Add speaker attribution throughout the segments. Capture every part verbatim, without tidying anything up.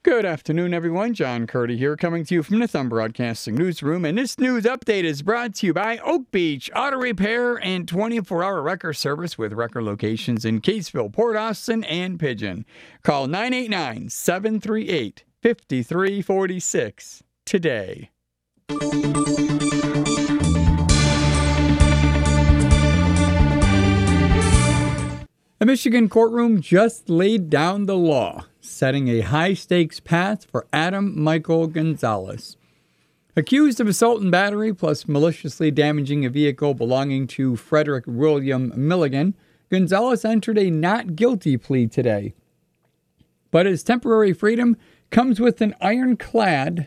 Speaker 1: Good afternoon, everyone. John Curdy here, coming to you from the Thumb Broadcasting Newsroom. And this news update is brought to you by Oak Beach Auto Repair and twenty-four hour wrecker service with wrecker locations in Caseville, Port Austin, and Pigeon. Call nine eight nine, seven three eight, five three four six today. A Michigan courtroom just laid down the law, setting a high-stakes path for Adam Michael Gonzalez. Accused of assault and battery plus maliciously damaging a vehicle belonging to Frederick William Milligan, Gonzalez entered a not guilty plea today. But his temporary freedom comes with an ironclad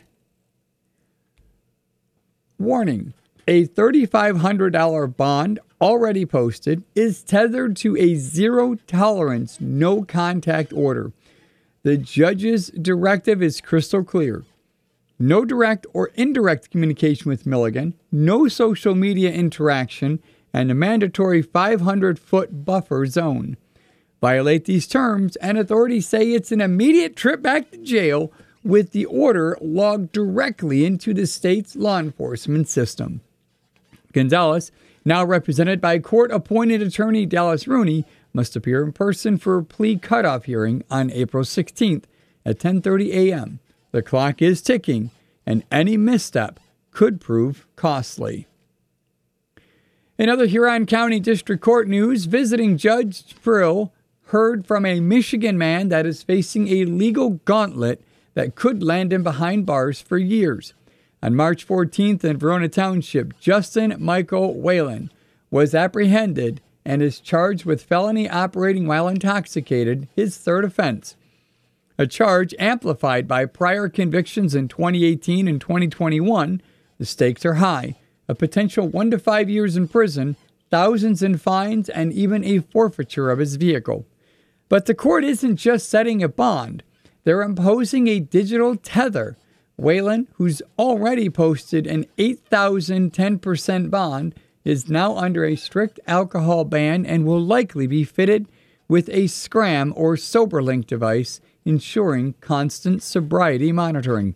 Speaker 1: warning. A three thousand five hundred dollars bond already posted is tethered to a zero-tolerance, no-contact order. The judge's directive is crystal clear. No direct or indirect communication with Milligan, no social media interaction, and a mandatory five hundred foot buffer zone. Violate these terms, and authorities say it's an immediate trip back to jail, with the order logged directly into the state's law enforcement system. Gonzalez, now represented by court-appointed attorney Dallas Rooney, must appear in person for a plea cutoff hearing on April sixteenth at ten thirty a.m. The clock is ticking, and any misstep could prove costly. In other Huron County District Court news, visiting Judge Frill heard from a Michigan man that is facing a legal gauntlet that could land him behind bars for years. On March fourteenth in Verona Township, Justin Michael Whalen was apprehended and is charged with felony operating while intoxicated, his third offense. A charge amplified by prior convictions in twenty eighteen and twenty twenty-one, the stakes are high. A potential one to five years in prison, thousands in fines, and even a forfeiture of his vehicle. But the court isn't just setting a bond. They're imposing a digital tether. Whalen, who's already posted an eight thousand ten percent bond, is now under a strict alcohol ban and will likely be fitted with a Scram or SoberLink device, ensuring constant sobriety monitoring.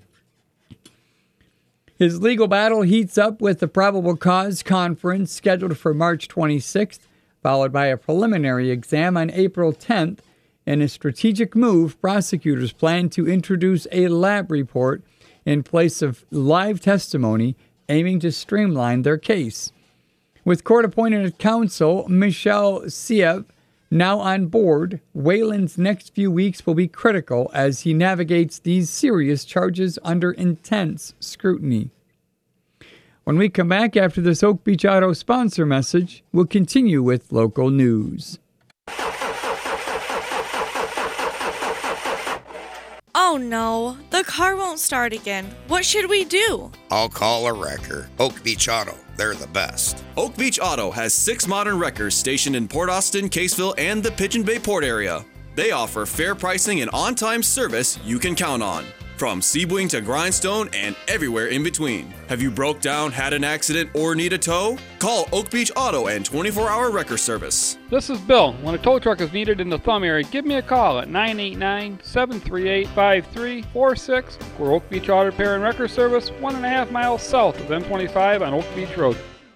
Speaker 1: His legal battle heats up with the probable cause conference scheduled for March twenty-sixth, followed by a preliminary exam on April tenth. In a strategic move, prosecutors plan to introduce a lab report in place of live testimony, aiming to streamline their case. With court-appointed counsel Michelle Siev now on board, Whalen's next few weeks will be critical as he navigates these serious charges under intense scrutiny. When we come back after this Oak Beach Auto sponsor message, we'll continue with local news.
Speaker 2: Oh no, the car won't start again. What should we do?
Speaker 3: I'll call a wrecker. Oak Beach Auto, they're the best.
Speaker 4: Oak Beach Auto has six modern wreckers stationed in Port Austin, Caseville, and the Pigeon Bay Port area. They offer fair pricing and on-time service you can count on. From Sebring to Grindstone and everywhere in between. Have you broke down, had an accident, or need a tow? Call Oak Beach Auto and twenty-four hour wrecker service.
Speaker 5: This is Bill. When a tow truck is needed in the Thumb area, give me a call at nine eight nine, seven three eight, five three four six. We're Oak Beach Auto Repair and Wrecker Service, one and a half miles south of M twenty-five on Oak Beach Road.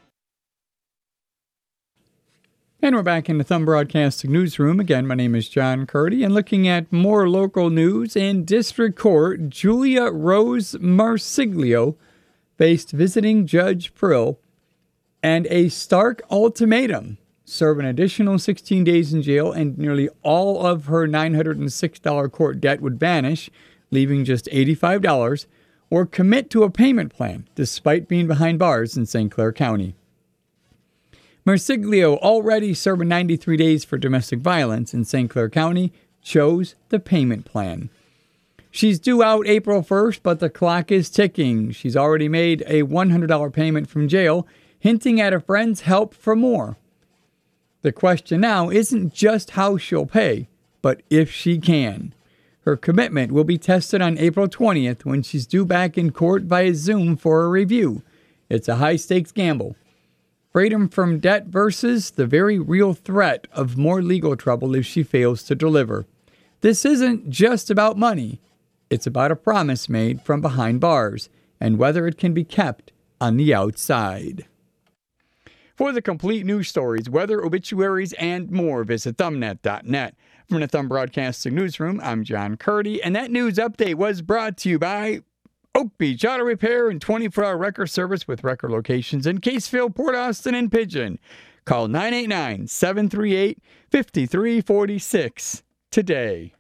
Speaker 1: And we're back in the Thumb Broadcasting Newsroom. Again, my name is John Curdy, and looking at more local news in District Court, Julia Rose Marsiglio faced visiting Judge Prill and a stark ultimatum: serve an additional sixteen days in jail and nearly all of her nine hundred six dollars court debt would vanish, leaving just eighty-five dollars, or commit to a payment plan despite being behind bars in Saint Clair County. Marsiglio, already serving ninety-three days for domestic violence in Saint Clair County, chose the payment plan. She's due out April first, but the clock is ticking. She's already made a one hundred dollars payment from jail, hinting at a friend's help for more. The question now isn't just how she'll pay, but if she can. Her commitment will be tested on April twentieth when she's due back in court via Zoom for a review. It's a high-stakes gamble. Freedom from debt versus the very real threat of more legal trouble if she fails to deliver. This isn't just about money. It's about a promise made from behind bars and whether it can be kept on the outside. For the complete news stories, weather, obituaries, and more, visit thumbnet dot net. From the Thumb Broadcasting Newsroom, I'm John Curdy, and that news update was brought to you by Oak Beach Auto Repair and twenty-four hour wrecker service with wrecker locations in Caseville, Port Austin, and Pigeon. Call nine eight nine, seven three eight, five three four six today.